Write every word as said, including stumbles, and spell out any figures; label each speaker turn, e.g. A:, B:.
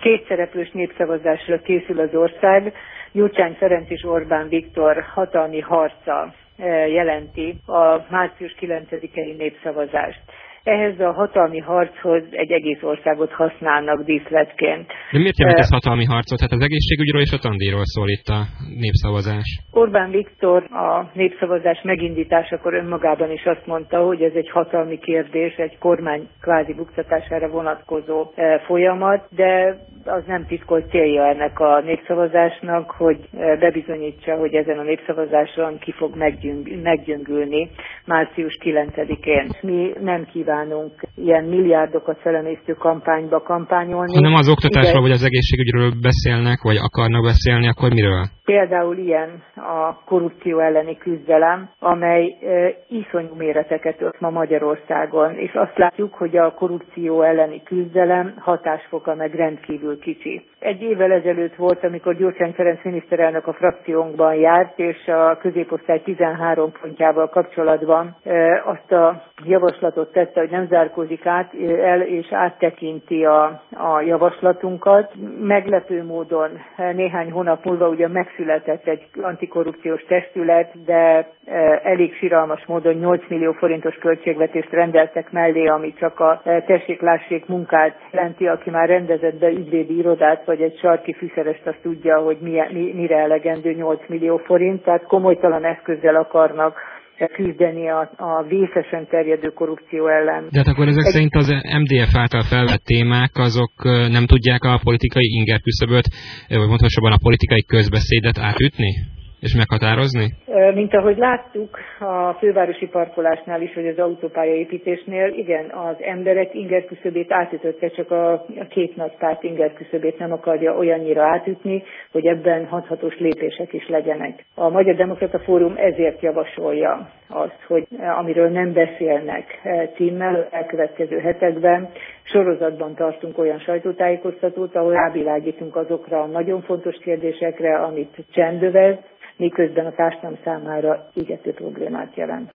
A: kétszereplős népszavazásra készül az ország. Gyurcsány Ferenc és Orbán Viktor hatalmi harca jelenti a március kilencedikei népszavazást. Ehhez a hatalmi harchoz egy egész országot használnak díszletként.
B: De miért jelent ez hatalmi harcot? Hát az egészségügyről és a tandíjról szól itt a népszavazás.
A: Orbán Viktor a népszavazás megindításakor önmagában is azt mondta, hogy ez egy hatalmi kérdés, egy kormány kvázi buktatására vonatkozó folyamat, de az nem titkolt célja ennek a népszavazásnak, hogy bebizonyítsa, hogy ezen a népszavazáson ki fog meggyöng- meggyöngülni március kilencedikén. Mi nem kívánunk ilyen milliárdokat felemésztő kampányba kampányolni.
B: Ha nem az oktatásról vagy az egészségügyről beszélnek, vagy akarnak beszélni, akkor miről?
A: Például ilyen a korrupció elleni küzdelem, amely e, iszonyú méreteket ölt ma Magyarországon, és azt látjuk, hogy a korrupció elleni küzdelem hatásfoka meg rendkívül kicsi. Egy évvel ezelőtt volt, amikor Gyurcsány Ferenc miniszterelnök a frakciónkban járt, és a középosztály tizenhárom pontjával kapcsolatban e, azt a javaslatot tette, hogy nem zárkózik át el, és áttekinti a, a javaslatunkat. Meglepő módon néhány hónap múlva ugye megszületett egy antikorrupciós testület, de elég siralmas módon nyolc millió forintos költségvetést rendeltek mellé, ami csak a tessék-lássék munkát jelenti, aki már rendezett be ügyvédi irodát, vagy egy sarki fűszerest, azt tudja, hogy mi, mi, mire elegendő nyolc millió forint, tehát komolytalan eszközzel akarnak küzdeni a, a vészesen terjedő korrupció ellen.
B: De hát akkor ezek Egy... szerint az em dé ef által felvett témák, azok nem tudják a politikai ingerküszöböt, vagy pontosabban a politikai közbeszédet átütni és meghatározni?
A: Mint ahogy láttuk a fővárosi parkolásnál is, vagy az autópályaépítésnél, igen, az emberek ingerküszöbét átütötte, csak a, a két nagy párt ingerküszöbét nem akarja olyannyira átütni, hogy ebben hathatós lépések is legyenek. A Magyar Demokrata Fórum ezért javasolja azt, hogy amiről nem beszélnek címmel, elkövetkező hetekben sorozatban tartunk olyan sajtótájékoztatót, ahol rávilágítunk azokra a nagyon fontos kérdésekre, amit csendövez, miközben a társadalom számára égető problémát jelent.